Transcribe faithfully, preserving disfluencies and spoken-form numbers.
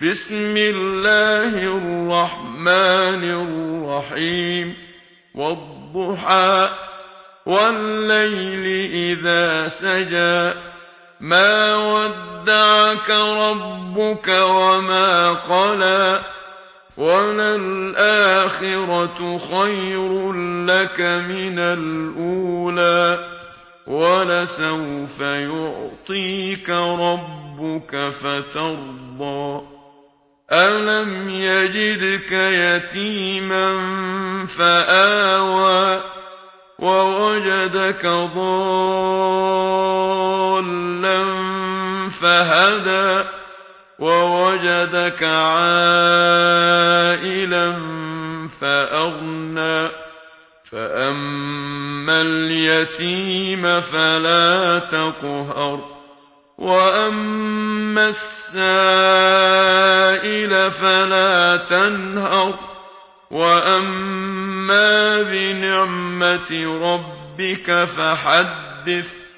بسم الله الرحمن الرحيم والضحى والليل إذا سجى ما ودعك ربك وما قلى وللآخرة خير لك من الأولى ولسوف يعطيك ربك فترضى ألم يجدك يتيما فآوى ووجدك ضالا فهدى ووجدك عائلا فأغنى فأما اليتيم فلا تقهر وأما السائل فلا تنهر وأما بنعمة ربك فحدث